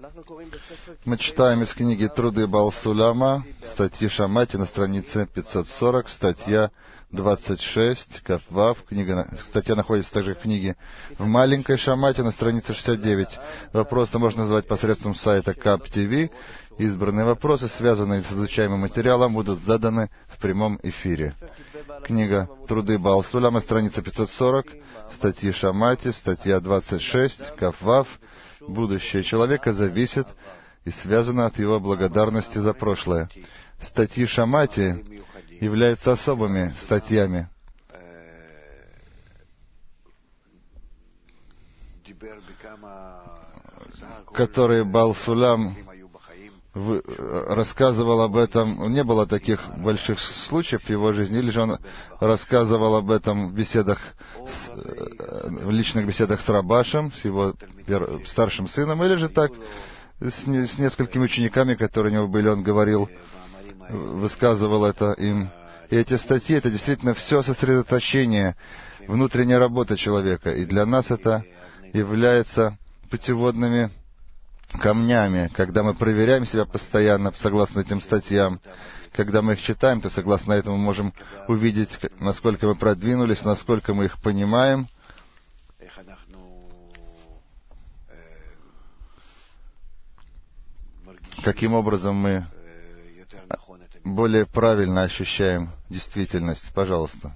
Мы читаем из книги «Труды Баал Суляма», статьи Шамати на странице 540, статья 26, Кафвав. Статья находится также в книге в маленькой Шамате на странице 69. Вопросы можно задавать посредством сайта КАП ТВ. Избранные вопросы, связанные с изучаемым материалом, будут заданы в прямом эфире. Книга «Труды Баал Суляма», страница 540, статьи Шамати, статья 26, Кафвав. Будущее человека зависит и связано от его благодарности за прошлое. Статьи Шамати являются особыми статьями, которые Баал Сулям рассказывал об этом. Не было таких больших случаев в его жизни, или же он рассказывал об этом в беседах, в личных беседах с Рабашем, с его старшим сыном, или же так с несколькими учениками, которые у него были, он говорил, высказывал это им. И эти статьи — это действительно все сосредоточение внутренней работы человека. И для нас это является путеводными камнями. Когда мы проверяем себя постоянно, согласно этим статьям, когда мы их читаем, то согласно этому мы можем увидеть, насколько мы продвинулись, насколько мы их понимаем, каким образом мы более правильно ощущаем действительность. Пожалуйста.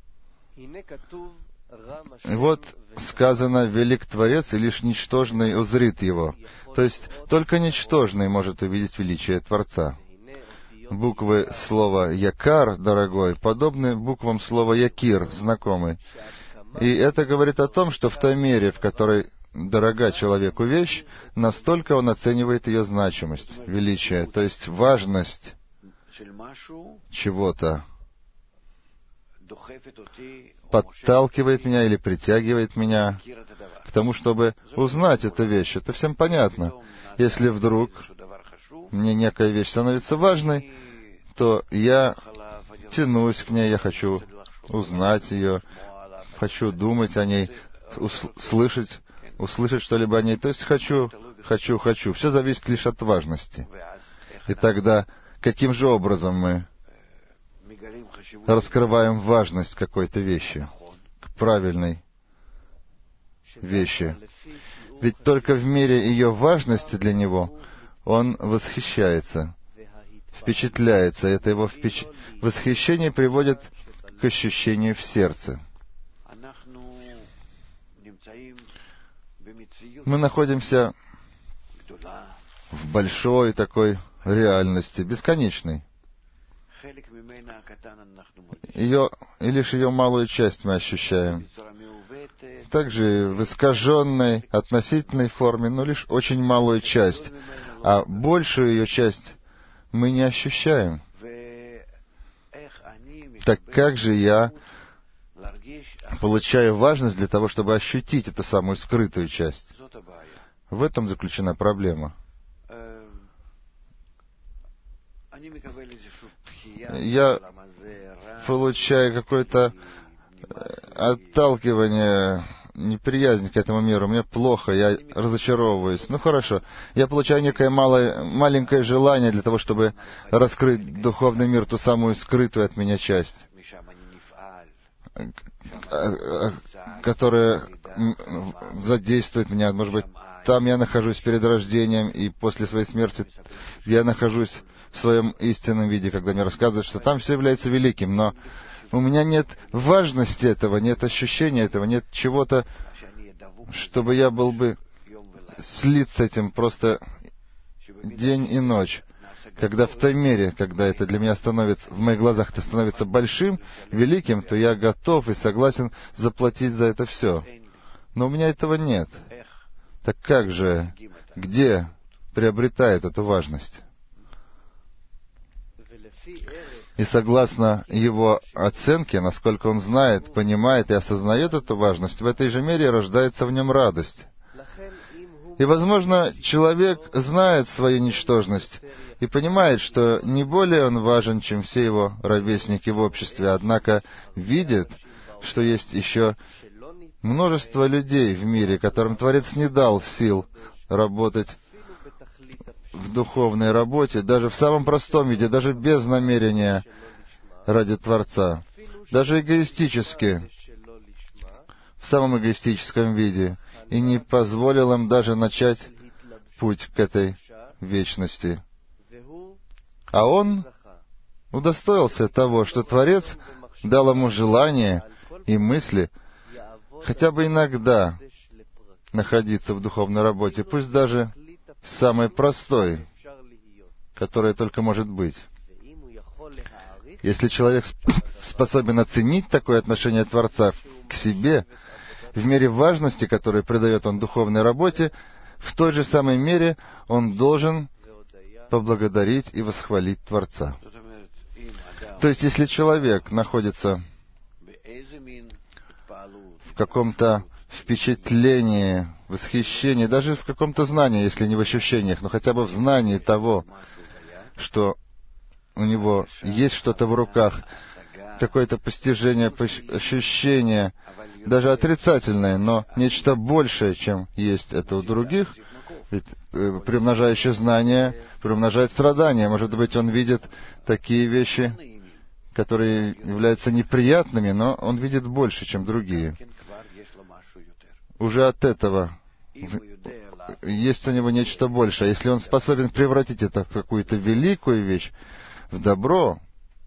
Вот сказано: «Велик Творец, и лишь ничтожный узрит его». То есть только ничтожный может увидеть величие Творца. Буквы слова «якар», дорогой, подобны буквам слова «якир», знакомый. И это говорит о том, что в той мере, в которой дорога человеку вещь, настолько он оценивает ее значимость, величие, то есть важность чего-то, подталкивает меня или притягивает меня к тому, чтобы узнать эту вещь. Это всем понятно. Если вдруг мне некая вещь становится важной, то я тянусь к ней, я хочу узнать ее, хочу думать о ней, услышать что-либо о ней. То есть хочу. Все зависит лишь от важности. И тогда каким же образом мы раскрываем важность какой-то вещи, к правильной вещи? Ведь только в мере ее важности для него он восхищается, впечатляется. Это его восхищение приводит к ощущению в сердце. Мы находимся в большой такой реальности, бесконечной. Ее, и лишь ее малую часть мы ощущаем. Также в искаженной, относительной форме, но лишь очень малую часть. А большую ее часть мы не ощущаем. Так как же я получаю важность для того, чтобы ощутить эту самую скрытую часть? В этом заключена проблема. Я получаю какое-то отталкивание, неприязнь к этому миру. Мне плохо, я разочаровываюсь. Ну хорошо, я получаю некое маленькое желание для того, чтобы раскрыть духовный мир, ту самую скрытую от меня часть, которая задействует меня. Может быть, там я нахожусь перед рождением, и после своей смерти я нахожусь в своем истинном виде, когда мне рассказывают, что там все является великим, но у меня нет важности этого, нет ощущения этого, нет чего-то, чтобы я был бы слит с этим просто день и ночь. Когда в той мере, когда это для меня становится, в моих глазах это становится большим, великим, то я готов и согласен заплатить за это все. Но у меня этого нет. Так как же, где приобретает эту важность? И согласно его оценке, насколько он знает, понимает и осознает эту важность, в этой же мере рождается в нем радость. И, возможно, человек знает свою ничтожность и понимает, что не более он важен, чем все его ровесники в обществе, однако видит, что есть еще множество людей в мире, которым Творец не дал сил работать в духовной работе, даже в самом простом виде, даже без намерения ради Творца, даже эгоистически, в самом эгоистическом виде, и не позволил им даже начать путь к этой вечности. А он удостоился того, что Творец дал ему желание и мысли хотя бы иногда находиться в духовной работе, пусть даже самой простой, которая только может быть. Если человек способен оценить такое отношение Творца к себе, в мере важности, которую придает он духовной работе, в той же самой мере он должен поблагодарить и восхвалить Творца. То есть, если человек находится в каком-то впечатлении, восхищении, даже в каком-то знании, если не в ощущениях, но хотя бы в знании того, что у него есть что-то в руках, какое-то постижение, ощущение, даже отрицательное, но нечто большее, чем есть это у других, ведь приумножающее знание приумножает страдания. Может быть, он видит такие вещи, которые являются неприятными, но он видит больше, чем другие. Уже от этого есть у него нечто большее. Если он способен превратить это в какую-то великую вещь, в добро,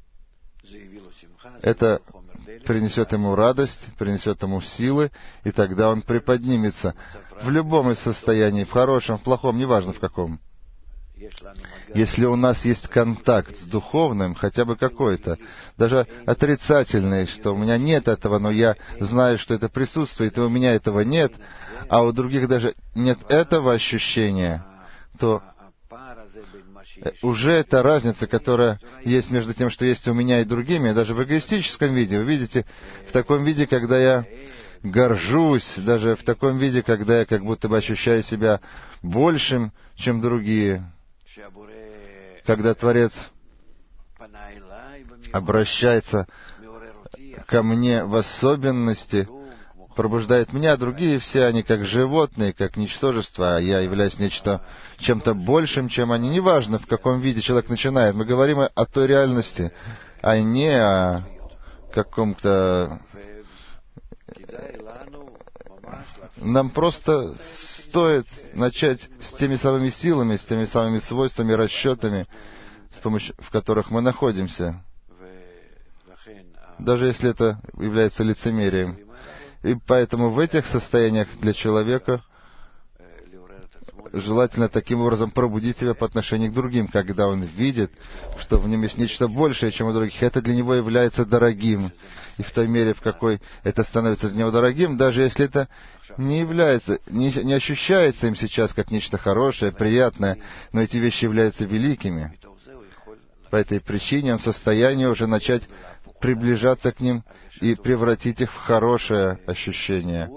это принесет ему радость, принесет ему силы, и тогда он приподнимется в любом из состояний, в хорошем, в плохом, неважно в каком. Если у нас есть контакт с духовным, хотя бы какой-то, даже отрицательный, что у меня нет этого, но я знаю, что это присутствует, и у меня этого нет, а у других даже нет этого ощущения, то уже эта разница, которая есть между тем, что есть у меня и другими, даже в эгоистическом виде. Вы видите, в таком виде, когда я горжусь, даже в таком виде, когда я как будто бы ощущаю себя большим, чем другие, когда Творец обращается ко мне в особенности, пробуждает меня, а другие все они как животные, как ничтожество, а я являюсь чем-то большим, чем они. Неважно, в каком виде человек начинает. Мы говорим о той реальности, а не о каком-то... Нам просто стоит начать с теми самыми силами, с теми самыми свойствами, расчетами, в которых мы находимся, даже если это является лицемерием. И поэтому в этих состояниях для человека желательно таким образом пробудить себя по отношению к другим, когда он видит, что в нем есть нечто большее, чем у других. Это для него является дорогим. И в той мере, в какой это становится для него дорогим, даже если это не является, не ощущается им сейчас как нечто хорошее, приятное, но эти вещи являются великими. По этой причине он в состоянии уже начать приближаться к ним и превратить их в хорошее ощущение,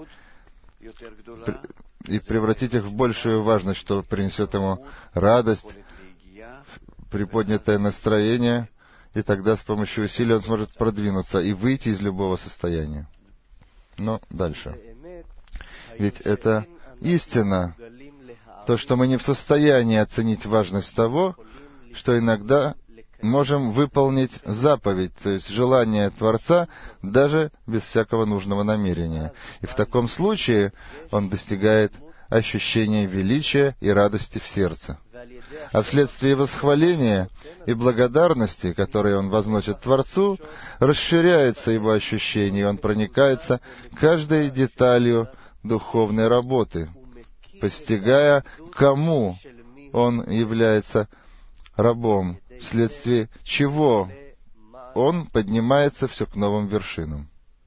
и превратить их в большую важность, что принесет ему радость, приподнятое настроение, и тогда с помощью усилий он сможет продвинуться и выйти из любого состояния. Но дальше. Ведь это истина, то, что мы не в состоянии оценить важность того, что иногда можем выполнить заповедь, то есть желание Творца, даже без всякого нужного намерения. И в таком случае он достигает ощущения величия и радости в сердце. А вследствие восхваления и благодарности, которые он возносит Творцу, расширяется его ощущение, и он проникается каждой деталью духовной работы, постигая, кому он является рабом, вследствие чего он поднимается все к новым вершинам.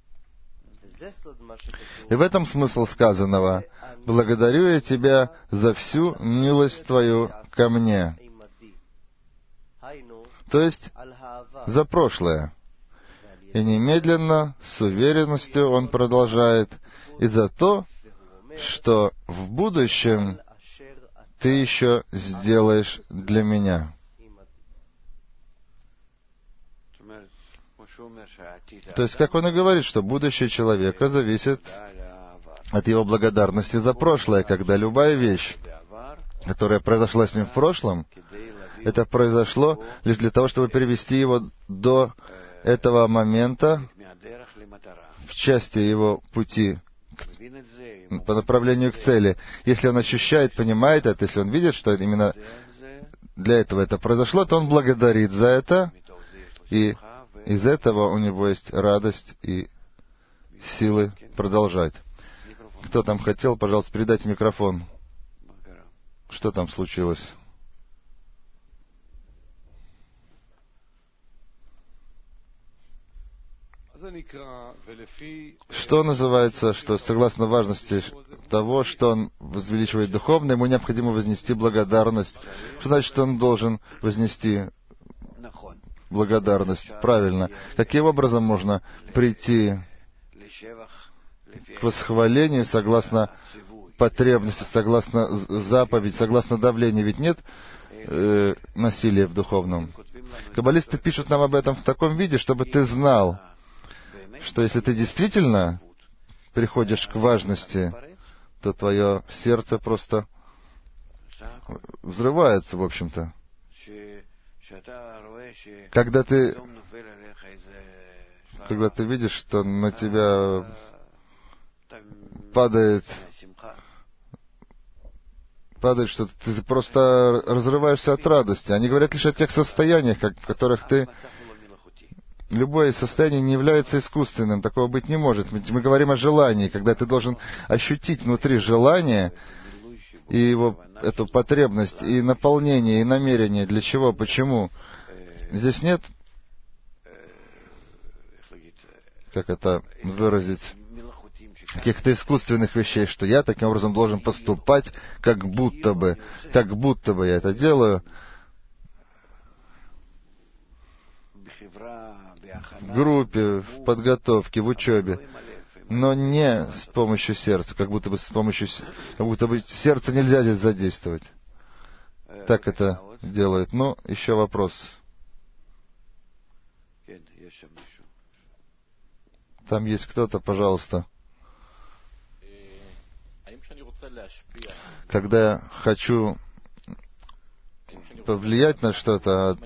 И в этом смысл сказанного: «Благодарю я Тебя за всю милость Твою ко мне». То есть за прошлое. И немедленно, с уверенностью он продолжает: «И за то, что в будущем Ты еще сделаешь для меня». То есть, как он и говорит, что будущее человека зависит от его благодарности за прошлое, когда любая вещь, которая произошла с ним в прошлом, это произошло лишь для того, чтобы перевести его до этого момента в части его пути по направлению к цели. Если он ощущает, понимает это, если он видит, что именно для этого это произошло, то он благодарит за это, и из этого у него есть радость и силы продолжать. Кто там хотел, пожалуйста, передайте микрофон. Что там случилось? Что называется, что согласно важности того, что он возвеличивает духовно, ему необходимо вознести благодарность. Что значит, что он должен вознести благодарность? Правильно. Каким образом можно прийти к восхвалению согласно потребности, согласно заповеди, согласно давлению? Ведь нет насилия в духовном. Каббалисты пишут нам об этом в таком виде, чтобы ты знал, что если ты действительно приходишь к важности, то твое сердце просто взрывается, в общем-то. Когда ты видишь, что на тебя падает что-то, ты просто разрываешься от радости. Они говорят лишь о тех состояниях, в которых ты... Любое состояние не является искусственным, такого быть не может. Мы говорим о желании, когда ты должен ощутить внутри желание и его, эту потребность, и наполнение, и намерение. Для чего, почему? Здесь нет, как это выразить, каких-то искусственных вещей, что я таким образом должен поступать, как будто бы я это делаю. В группе, в подготовке, в учебе, но не с помощью сердца, как будто бы сердце нельзя здесь задействовать. Так это делают. Ну, еще вопрос. Там есть кто-то, пожалуйста. Когда я хочу повлиять на что-то,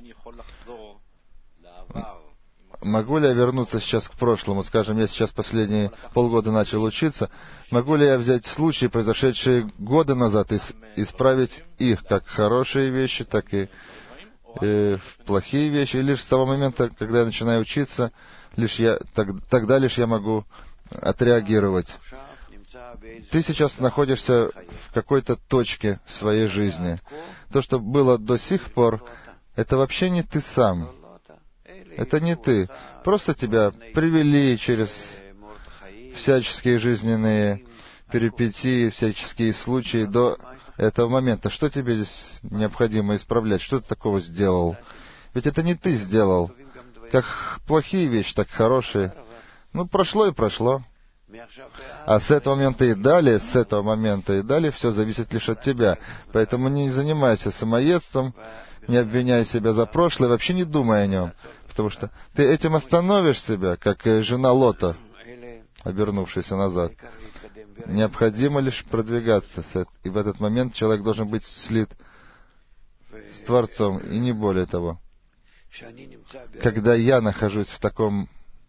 могу ли я вернуться сейчас к прошлому? Скажем, я сейчас последние полгода начал учиться. Могу ли я взять случаи, произошедшие годы назад, и исправить их, как хорошие вещи, так и плохие вещи? И лишь с того момента, когда я начинаю учиться, тогда лишь я могу отреагировать. Ты сейчас находишься в какой-то точке своей жизни. То, что было до сих пор, это вообще не ты сам. Это не ты. Просто тебя привели через всяческие жизненные перипетии, всяческие случаи до этого момента. Что тебе здесь необходимо исправлять? Что ты такого сделал? Ведь это не ты сделал. Как плохие вещи, так хорошие. Ну, прошло и прошло. А с этого момента и далее, все зависит лишь от тебя. Поэтому не занимайся самоедством, не обвиняй себя за прошлое, вообще не думай о нем. Потому что ты этим остановишь себя, как жена Лота, обернувшаяся назад. Необходимо лишь продвигаться. И в этот момент человек должен быть слит с Творцом, и не более того. Когда я нахожусь в таком...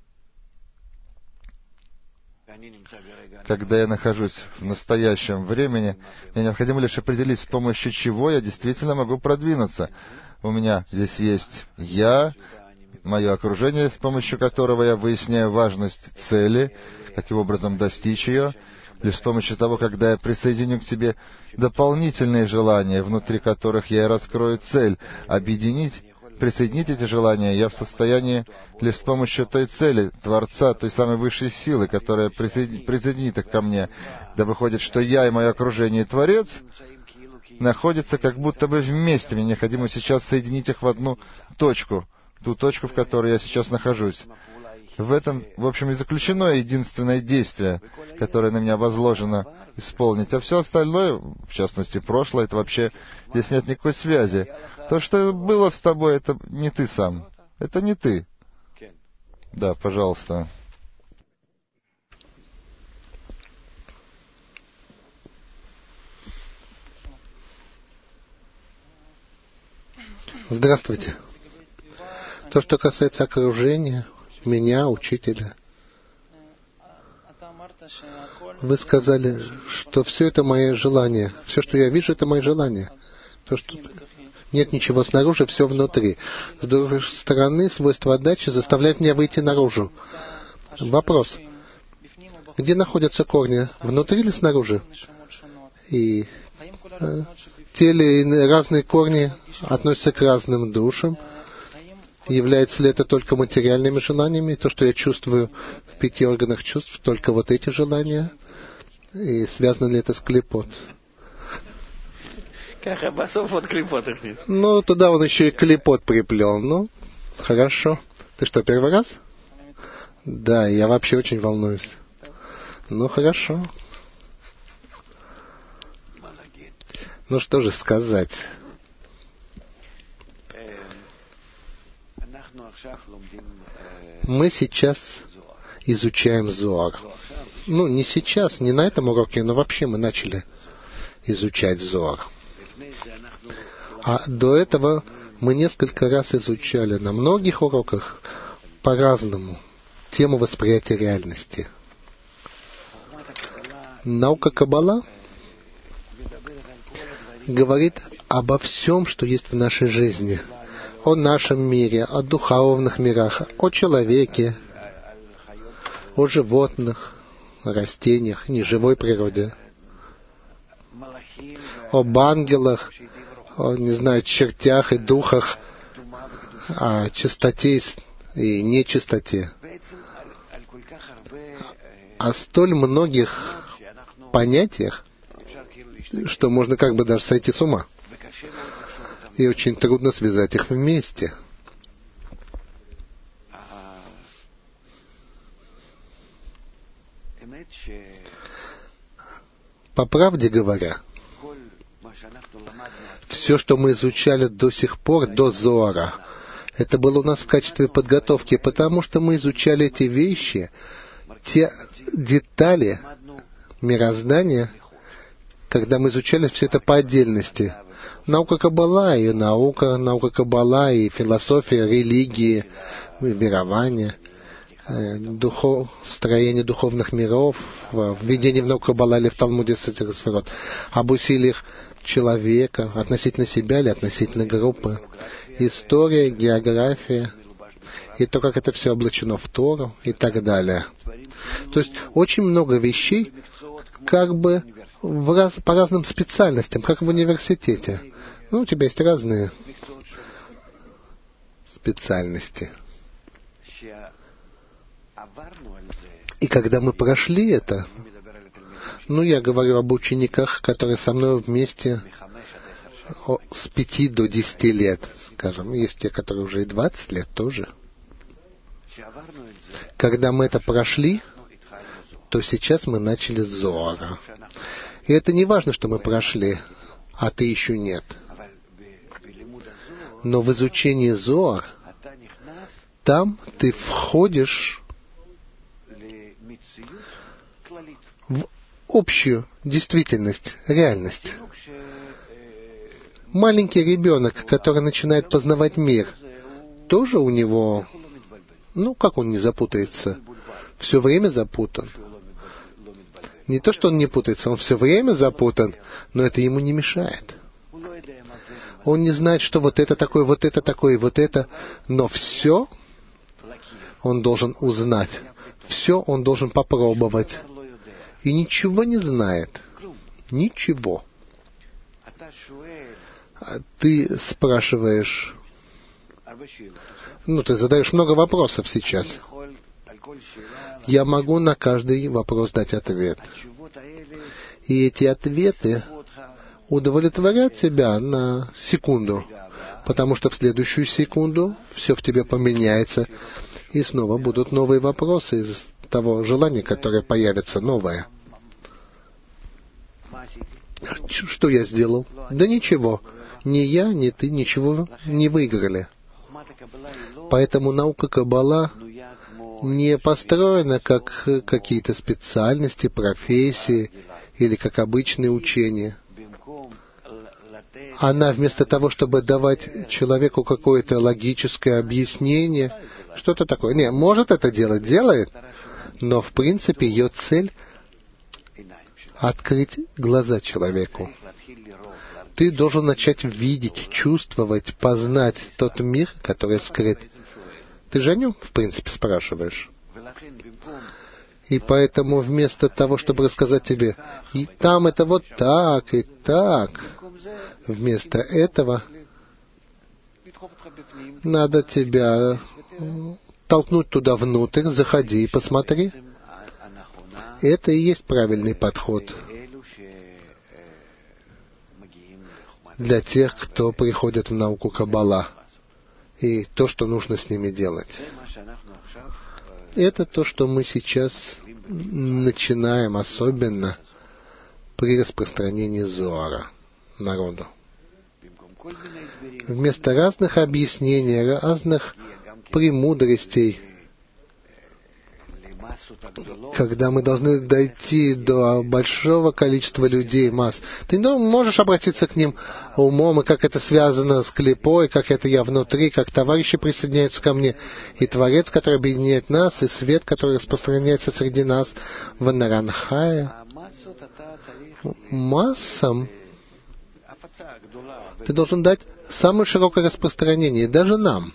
Когда я нахожусь в настоящем времени, мне необходимо лишь определить, с помощью чего я действительно могу продвинуться. У меня здесь есть я, мое окружение, с помощью которого я выясняю важность цели, каким образом достичь ее. Лишь с помощью того, когда я присоединю к тебе дополнительные желания, внутри которых я и раскрою цель, присоединить эти желания, я в состоянии лишь с помощью той цели, Творца, той самой высшей силы, которая присоединит их ко мне. Да выходит, что я и мое окружение и Творец находятся как будто бы вместе. Мне необходимо сейчас соединить их в одну точку, ту точку, в которой я сейчас нахожусь. В этом, в общем, и заключено единственное действие, которое на меня возложено исполнить. А все остальное, в частности, прошлое, это вообще... Здесь нет никакой связи. То, что было с тобой, это не ты сам. Это не ты. Да, пожалуйста. Здравствуйте. То, что касается окружения, меня, учителя, вы сказали, что все это мои желания. Все, что я вижу, это мои желания. То, что нет ничего снаружи, все внутри. С другой стороны, свойство отдачи заставляет меня выйти наружу. Вопрос. Где находятся корни? Внутри или снаружи? И те ли разные корни относятся к разным душам? Является ли это только материальными желаниями? То, что я чувствую в 5 органах чувств, только вот эти желания? И связано ли это с клипот? Ну, туда он еще и клипот приплел. Ну, хорошо. Ты что, первый раз? Да, я вообще очень волнуюсь. Ну, хорошо. Ну, что же сказать? Мы сейчас изучаем Зоар. Ну, не сейчас, не на этом уроке, но вообще мы начали изучать Зоар. А до этого мы несколько раз изучали на многих уроках по-разному тему восприятия реальности. Наука Каббала говорит обо всем, что есть в нашей жизни. О нашем мире, о духовных мирах, о человеке, о животных, о растениях, неживой природе, об ангелах, о, не знаю, чертях и духах, о чистоте и нечистоте. О столь многих понятиях, что можно как бы даже сойти с ума. И очень трудно связать их вместе. По правде говоря, все, что мы изучали до сих пор, до Зоара, это было у нас в качестве подготовки, потому что мы изучали эти вещи, те детали мироздания, когда мы изучали все это по отдельности. Наука Каббала и наука Каббала и философия, религии, верования, строение духовных миров, введение в науку Каббала или в Талмуде Сефирот, об усилиях человека относительно себя или относительно группы, история, география, и то, как это все облачено в Тору и так далее. То есть очень много вещей как бы по разным специальностям, как в университете. Ну, у тебя есть разные специальности. И когда мы прошли это, ну, я говорю об учениках, которые со мной вместе с 5 до 10 лет, скажем. Есть те, которые уже и 20 лет тоже. Когда мы это прошли, то сейчас мы начали с Зоара. И это не важно, что мы прошли, а ты еще нет. Но в изучении Зоар, там ты входишь в общую действительность, реальность. Маленький ребенок, который начинает познавать мир, тоже у него, ну, как он не запутается? Все время запутан. Не то, что он не путается, он все время запутан, но это ему не мешает. Он не знает, что вот это такое, и вот это, но все он должен узнать, все он должен попробовать. И ничего не знает. Ничего. Ты спрашиваешь, ну, ты задаешь много вопросов сейчас. Я могу на каждый вопрос дать ответ. И эти ответы удовлетворят тебя на секунду, потому что в следующую секунду все в тебе поменяется, и снова будут новые вопросы из того желания, которое появится новое. Что я сделал? Да ничего. Ни я, ни ты ничего не выиграли. Поэтому наука Каббала не построена как какие-то специальности, профессии или как обычные учения. она вместо того, чтобы давать человеку какое-то логическое объяснение, что-то такое. Не, может это делать, делает, но в принципе ее цель — открыть глаза человеку. Ты должен начать видеть, чувствовать, познать тот мир, который скрыт. Ты же о нем, в принципе, спрашиваешь. И поэтому вместо того, чтобы рассказать тебе, и там это вот так, и так, вместо этого надо тебя толкнуть туда внутрь, заходи и посмотри. Это и есть правильный подход для тех, кто приходит в науку Каббала, и то, что нужно с ними делать. Это то, что мы сейчас начинаем, особенно при распространении Зоара народу. Вместо разных объяснений, разных премудростей, когда мы должны дойти до большого количества людей, масс, ты можешь обратиться к ним умом, и как это связано с клипой, как это я внутри, как товарищи присоединяются ко мне, и Творец, который объединяет нас, и свет, который распространяется среди нас в Наранхае. Массам ты должен дать самое широкое распространение, даже нам.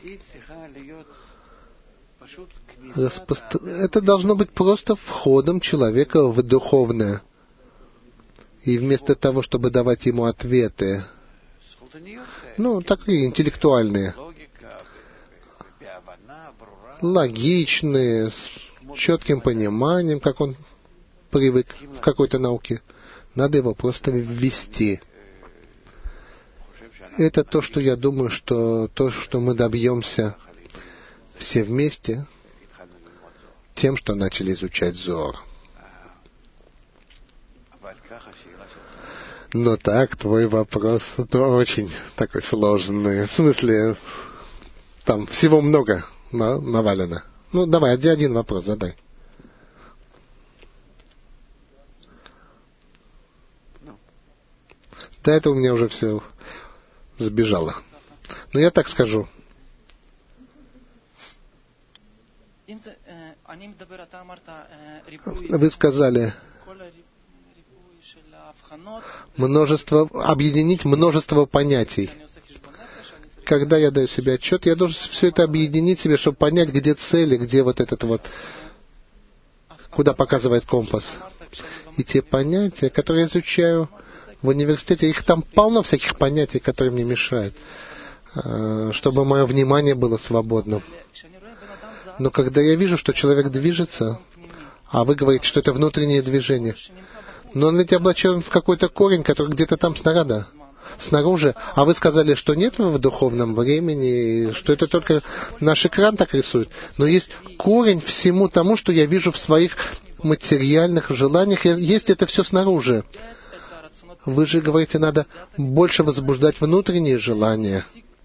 Это должно быть просто входом человека в духовное. И вместо того, чтобы давать ему ответы, такие интеллектуальные, логичные, с четким пониманием, как он привык в какой-то науке, надо его просто ввести. Это то, что я думаю, что мы добьемся все вместе тем, что начали изучать Зоар. Но так, твой вопрос очень такой сложный. В смысле, там всего много навалено. Давай, один вопрос задай. До этого у меня уже все сбежало. Но я так скажу. Вы сказали объединить множество понятий. Когда я даю себе отчет, я должен все это объединить себе, чтобы понять, где цели, где вот этот вот, куда показывает компас. И те понятия, которые я изучаю в университете, их там полно всяких понятий, которые мне мешают, чтобы мое внимание было свободным. Но когда я вижу, что человек движется, а вы говорите, что это внутреннее движение, но он ведь облачен в какой-то корень, который где-то там снаружи, а вы сказали, что нет в духовном времени, что это только наш экран так рисует. Но есть корень всему тому, что я вижу в своих материальных желаниях, есть это все снаружи. Вы же говорите, надо больше возбуждать внутренние желания.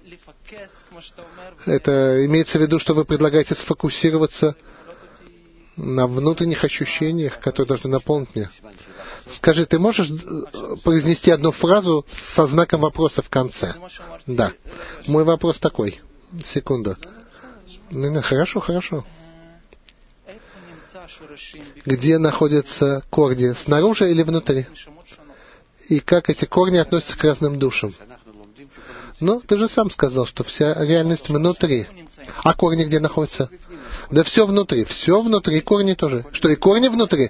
Это имеется в виду, что вы предлагаете сфокусироваться на внутренних ощущениях, которые должны наполнить меня. Скажи, ты можешь произнести одну фразу со знаком вопроса в конце? Да. Мой вопрос такой. Секунду. Хорошо. Где находятся корни? Снаружи или внутри? И как эти корни относятся к разным душам? Ты же сам сказал, что вся реальность внутри. А корни где находятся? Да все внутри, и корни тоже. Что, и корни внутри?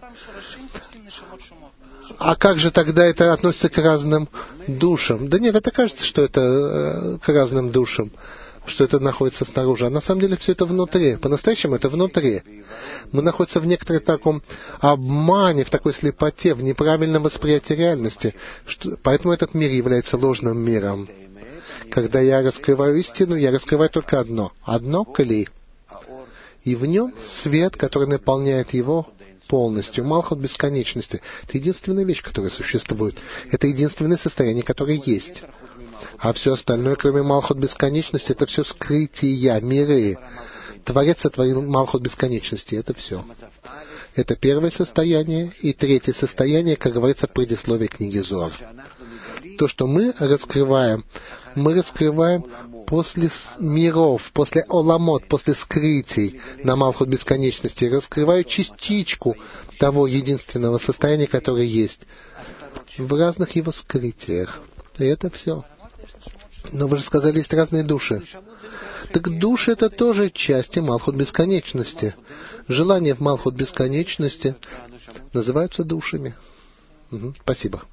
А как же тогда это относится к разным душам? Да нет, это кажется, что это к разным душам, что это находится снаружи. А на самом деле все это внутри. По-настоящему это внутри. Мы находимся в некотором таком обмане, в такой слепоте, в неправильном восприятии реальности. Поэтому этот мир является ложным миром. Когда я раскрываю истину, я раскрываю только одно клей. И в нем свет, который наполняет его полностью. Малхут бесконечности. Это единственная вещь, которая существует. Это единственное состояние, которое есть. А все остальное, кроме Малхут бесконечности, это все скрытия, миры. Творец сотворил Малхут бесконечности. Это все. Это первое состояние. И третье состояние, как говорится в предисловии книги Зоар. то, что мы раскрываем после миров, после оламот, после скрытий на Малхут бесконечности. Раскрываю частичку того единственного состояния, которое есть в разных его скрытиях. И это все. Но вы же сказали, есть разные души. Так души — это тоже части Малхут бесконечности. Желания в Малхут бесконечности называются душами. Спасибо.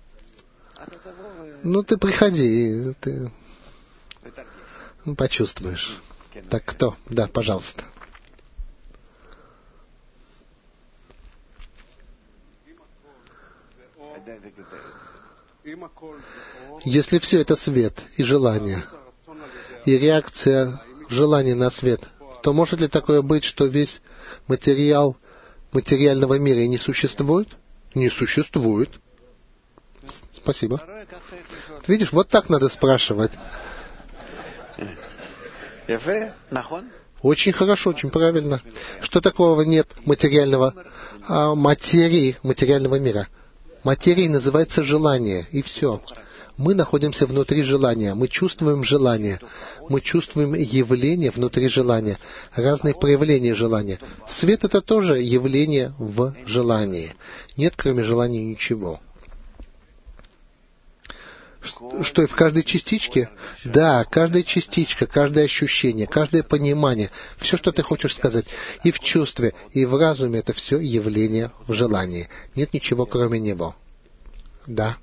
Ну, ты приходи, ты почувствуешь. Так, кто? Да, пожалуйста. Если все это свет и желание, и реакция желания на свет, то может ли такое быть, что весь материал материального мира не существует? Не существует. Спасибо. Видишь, вот так надо спрашивать. Очень хорошо, очень правильно. Что такого нет материального, материи материального мира? Материей называется желание, и все. Мы находимся внутри желания, мы чувствуем желание, мы чувствуем явление внутри желания, разные проявления желания. Свет — это тоже явление в желании. Нет, кроме желания, ничего. Что, и в каждой частичке? Да, каждая частичка, каждое ощущение, каждое понимание, все, что ты хочешь сказать, и в чувстве, и в разуме, это все явление в желании. Нет ничего, кроме него. Да.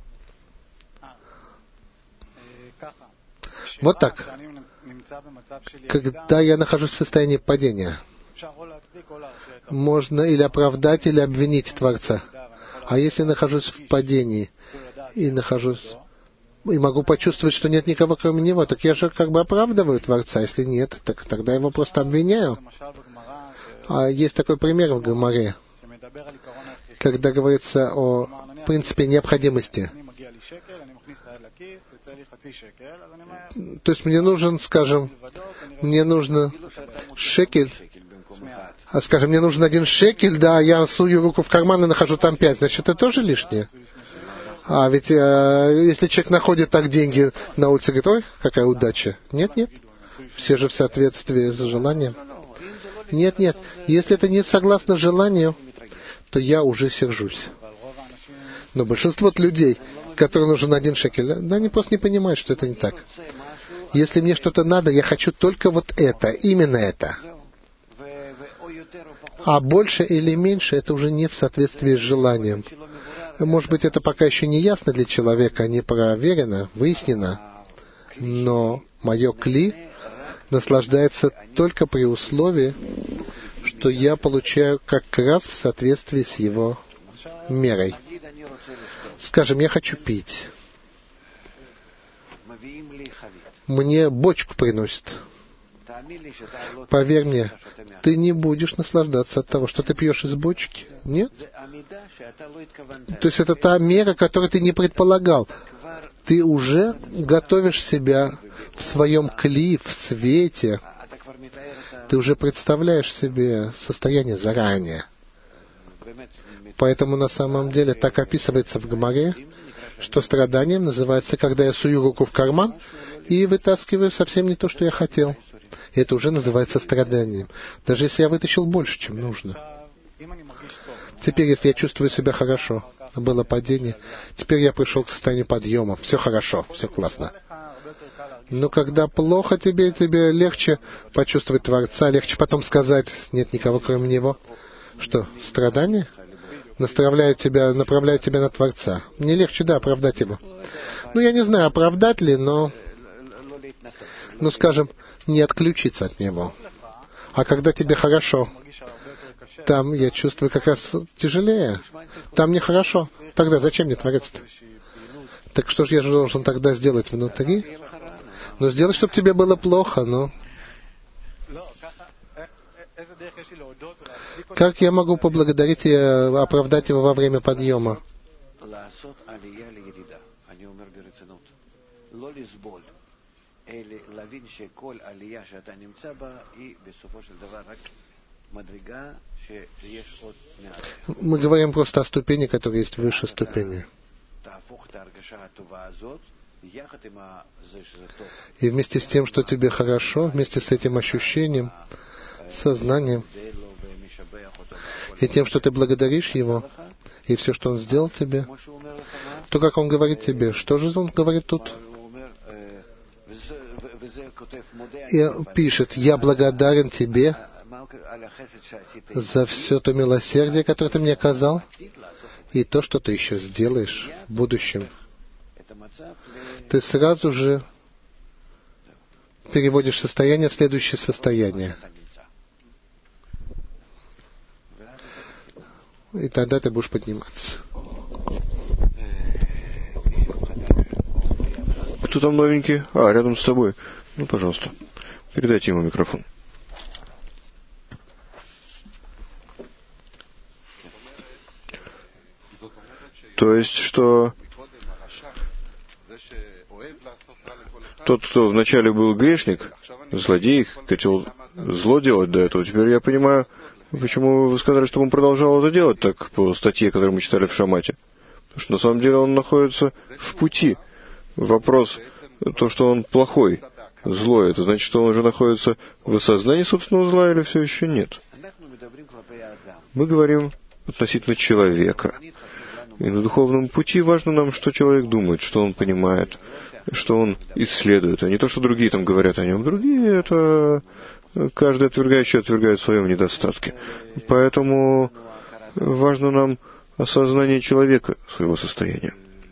Вот так. Когда я нахожусь в состоянии падения, можно или оправдать, или обвинить Творца. А если нахожусь в падении и могу почувствовать, что нет никого кроме него, так я же как бы оправдываю Творца. Если нет, так тогда его просто обвиняю. А есть такой пример в Гемаре, когда говорится о принципе необходимости. То есть мне нужен, скажем, мне нужно шекель, скажем, мне нужен 1 шекель, да, я сую руку в карман и нахожу там 5, значит, это тоже лишнее. А ведь если человек находит так деньги на улице, говорит, ой, какая удача. Нет, все же в соответствии с желанием. Нет, если это не согласно желанию, то я уже сержусь. Но большинство людей, которым нужен 1 шекель, да, они просто не понимают, что это не так. Если мне что-то надо, я хочу только вот это, именно это. А больше или меньше, это уже не в соответствии с желанием. Может быть, это пока еще не ясно для человека, не проверено, выяснено, но мое кли наслаждается только при условии, что я получаю как раз в соответствии с его мерой. Скажем, я хочу пить. Мне бочку приносят. Поверь мне, ты не будешь наслаждаться от того, что ты пьешь из бочки. Нет? То есть это та мера, которую ты не предполагал. Ты уже готовишь себя в своем кли, в свете. Ты уже представляешь себе состояние заранее. Поэтому на самом деле так описывается в Гемаре, что страданием называется, когда я сую руку в карман и вытаскиваю совсем не то, что я хотел. И это уже называется страданием. Даже если я вытащил больше, чем нужно. Теперь, если я чувствую себя хорошо, было падение, теперь я пришел к состоянию подъема. Все хорошо, все классно. Но когда плохо тебе легче почувствовать Творца, легче потом сказать, нет никого кроме Него. Что, страдание? Направляют тебя на Творца. Мне легче, да, оправдать Его. Ну, я не знаю, оправдать ли, но скажем, не отключиться от Него. А когда тебе хорошо, там я чувствую как раз тяжелее. Там нехорошо. Тогда зачем мне Творец-то? Так что же я должен тогда сделать внутри? Ну, сделать, чтобы тебе было плохо, но... Как я могу поблагодарить и оправдать Его во время подъема? Мы говорим просто о ступени, которые есть выше ступени. И вместе с тем, что тебе хорошо, вместе с этим ощущением, сознанием, и тем, что ты благодаришь Его, и все, что Он сделал тебе, то, как Он говорит тебе, что же Он говорит тут? И пишет: «Я благодарен тебе за все то милосердие, которое ты мне оказал, и то, что ты еще сделаешь в будущем». Ты сразу же переводишь состояние в следующее состояние. И тогда ты будешь подниматься. Кто там новенький? Рядом с тобой. Ну, пожалуйста, передайте ему микрофон. То есть, что тот, кто вначале был грешник, злодей, хотел зло делать до этого, теперь я понимаю, почему вы сказали, что он продолжал это делать так, по статье, которую мы читали в Шамате. Потому что на самом деле он находится в пути. Вопрос, то, что он плохой, злой, это значит, что он уже находится в осознании собственного зла или все еще нет? Мы говорим относительно человека. И на духовном пути важно нам, что человек думает, что он понимает, что он исследует, а не то, что другие там говорят о нем. Другие — это каждый отвергающий отвергает в своем недостатке. Поэтому важно нам осознание человека, своего состояния.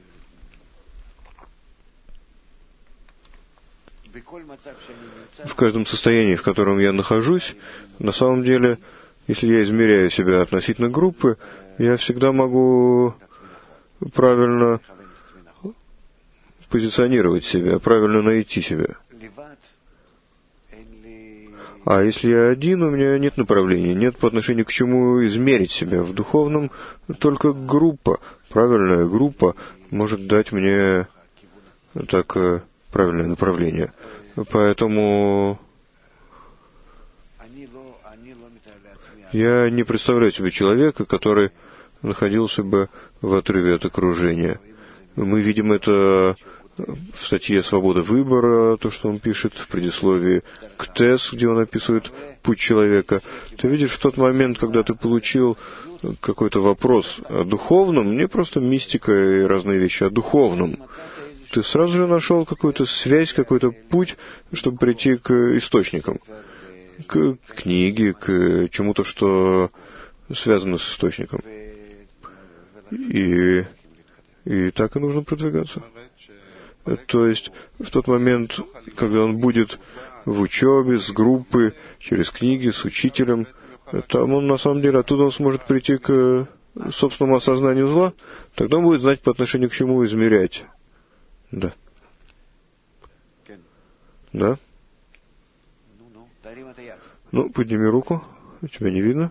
В каждом состоянии, в котором я нахожусь, на самом деле, если я измеряю себя относительно группы, я всегда могу правильно позиционировать себя, правильно найти себя. А если я один, у меня нет направления, нет по отношению к чему измерить себя. В духовном только группа, правильная группа может дать мне так правильное направление. Поэтому я не представляю себе человека, который находился бы в отрыве от окружения. Мы видим это в статье «Свобода выбора», то, что он пишет в предисловии к ТЭС, где он описывает путь человека. Ты видишь, в тот момент, когда ты получил какой-то вопрос о духовном, не просто мистика и разные вещи, а духовном, ты сразу же нашел какую-то связь, какой-то путь, чтобы прийти к источникам, к книге, к чему-то, что связано с источником. И так и нужно продвигаться. То есть, в тот момент, когда он будет в учебе, с группой, через книги, с учителем, там он, на самом деле, оттуда он сможет прийти к собственному осознанию зла, тогда он будет знать, по отношению к чему измерять. Да. Да? Ну, подними руку. Тебя не видно.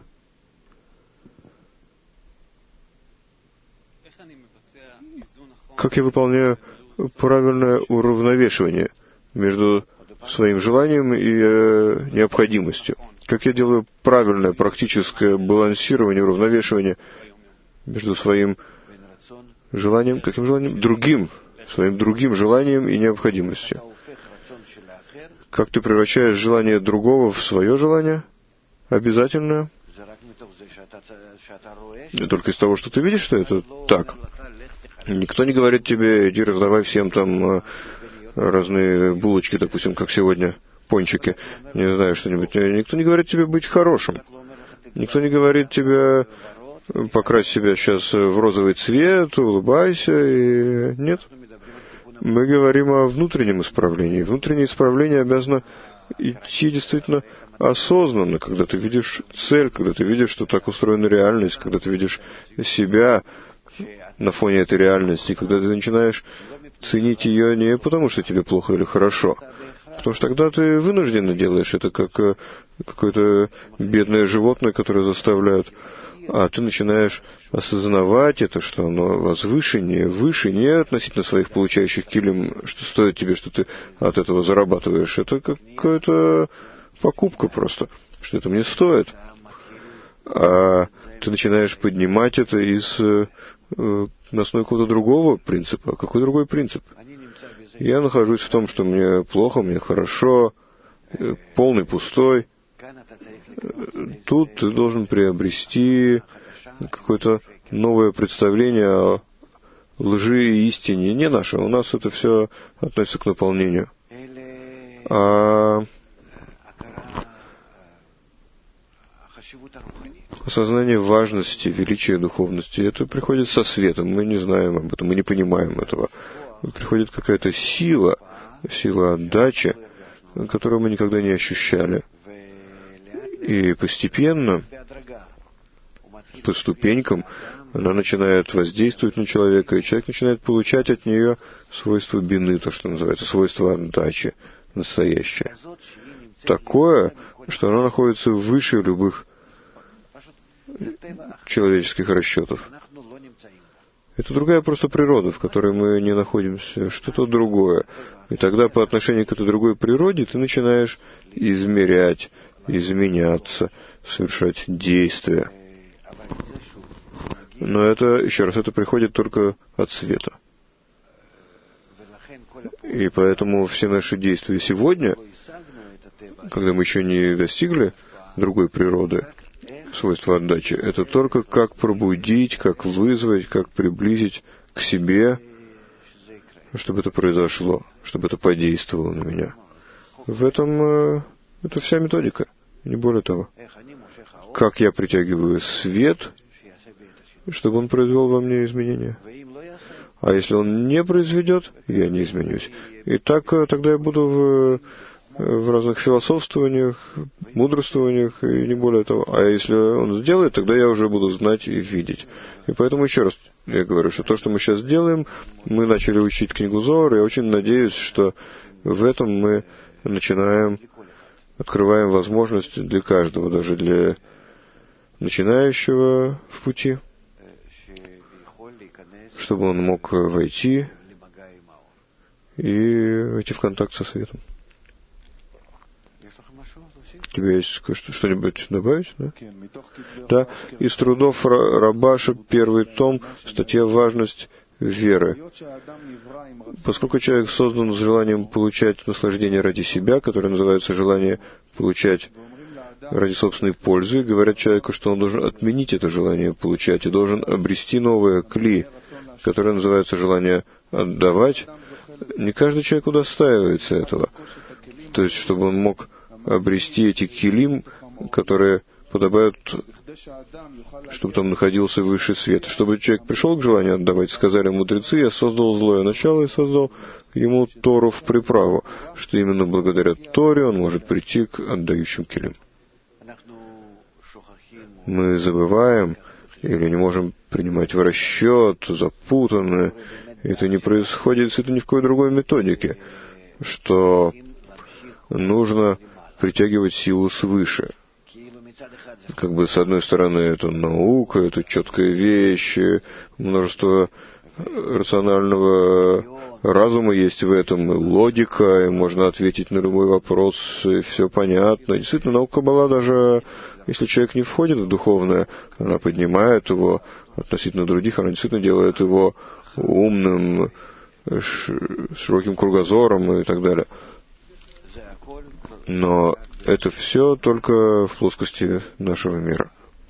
Как я выполняю правильное уравновешивание между своим желанием и необходимостью? Как я делаю правильное практическое балансирование, уравновешивание между своим желанием, каким желанием? Своим другим желанием и необходимостью. Как ты превращаешь желание другого в свое желание? Обязательно. И только из того, что ты видишь, что это так. Никто не говорит тебе: иди раздавай всем там разные булочки, допустим, как сегодня, пончики, не знаю, что-нибудь. Никто не говорит тебе быть хорошим. Никто не говорит тебе: покрась себя сейчас в розовый цвет, улыбайся. И нет. Мы говорим о внутреннем исправлении. Внутреннее исправление обязано идти действительно осознанно, когда ты видишь цель, когда ты видишь, что так устроена реальность, когда ты видишь себя на фоне этой реальности, когда ты начинаешь ценить ее не потому, что тебе плохо или хорошо, потому что тогда ты вынужденно делаешь это, как какое-то бедное животное, которое заставляют, а ты начинаешь осознавать это, что оно возвышеннее, выше, не относительно своих получающих килим, что стоит тебе, что ты от этого зарабатываешь. Это какая-то покупка просто, что это мне стоит. А ты начинаешь поднимать это из на основе какого-то другого принципа. А какой другой принцип? Я нахожусь в том, что мне плохо, мне хорошо, полный пустой. Тут ты должен приобрести какое-то новое представление о лжи и истине. Не наше, у нас это все относится к наполнению. А осознание важности, величия духовности, это приходит со светом. Мы не знаем об этом, мы не понимаем этого. Приходит какая-то сила отдачи, которую мы никогда не ощущали. И постепенно, по ступенькам, она начинает воздействовать на человека, и человек начинает получать от нее свойство бины, то, что называется, свойство отдачи, настоящее. Такое, что оно находится выше любых человеческих расчетов. Это другая просто природа, в которой мы не находимся, что-то другое. И тогда по отношению к этой другой природе ты начинаешь измерять, изменяться, совершать действия. Но это, еще раз, это приходит только от света. И поэтому все наши действия сегодня, когда мы еще не достигли другой природы, свойства отдачи, это только как пробудить, как вызвать, как приблизить к себе, чтобы это произошло, чтобы это подействовало на меня. В этом это вся методика, не более того. Как я притягиваю свет, чтобы он произвел во мне изменения. А если он не произведет, я не изменюсь. И так тогда я буду в разных философствованиях, мудрствованиях и не более того. А если он сделает, тогда я уже буду знать и видеть. И поэтому еще раз я говорю, что то, что мы сейчас делаем, мы начали учить книгу Зоар, и я очень надеюсь, что в этом мы открываем возможность для каждого, даже для начинающего в пути, чтобы он мог войти и войти в контакт со светом. У тебя есть что-нибудь добавить? Да? Да. Из трудов Рабаша, первый том, статья «Важность веры». Поскольку человек создан с желанием получать наслаждение ради себя, которое называется желание получать ради собственной пользы, говорят человеку, что он должен отменить это желание получать и должен обрести новое кли, которое называется желание отдавать. Не каждый человек удостаивается этого. То есть, чтобы он мог обрести эти килим, которые подобают, чтобы там находился высший свет. Чтобы человек пришел к желанию отдавать, сказали мудрецы, я создал злое начало и создал ему Тору в приправу, что именно благодаря Торе он может прийти к отдающим килим. Мы забываем или не можем принимать в расчет, запутанно. Это не происходит, это ни в какой другой методике, что нужно притягивать силу свыше. Как бы с одной стороны это наука, это четкая вещь, множество рационального разума есть в этом, и логика, и можно ответить на любой вопрос, и все понятно. Действительно, наука Каббала, даже если человек не входит в духовное, она поднимает его относительно других, она действительно делает его умным, широким кругозором и так далее. Но это все только в плоскости нашего мира.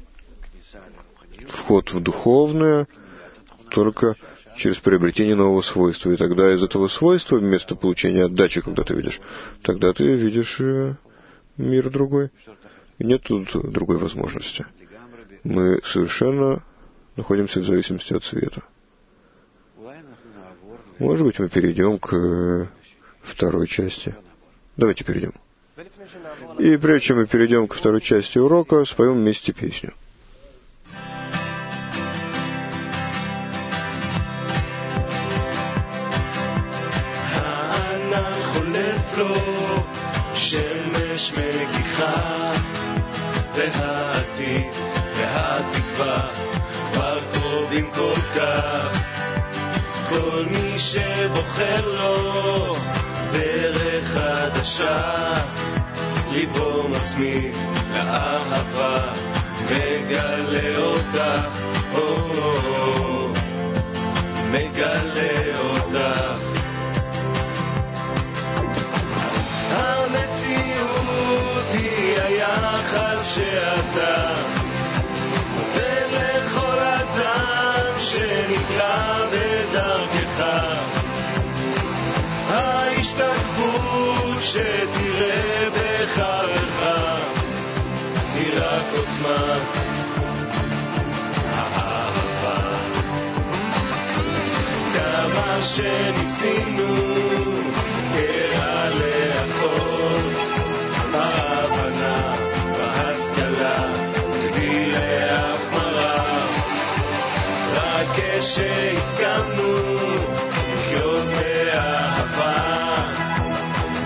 Вход в духовное только через приобретение нового свойства. И тогда из этого свойства, вместо получения отдачи, когда ты видишь, тогда ты видишь мир другой. И нет тут другой возможности. Мы совершенно находимся в зависимости от света. Может быть, мы перейдем к второй части. Давайте перейдем. И прежде чем мы перейдем ко второй части урока, споем вместе песню. כל מי שבוחר לו דרך חדשה, ליבו מצמיד לאהבה, מגלה אותך, מגלה אותך. המציאות היא היחס שאתה נותן לכל אדם שנקרא בדרכך. ההשתקפות שתראה בחרך היא רק עוצמת האהבה. כמה שניסינו קרע לאחות בהבנה, בהשכלה, הביא להחמרה. רק כשהסכמנו לחיות באהבה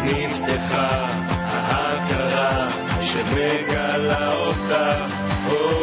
נפתחה ההכרה שמגלה אותך.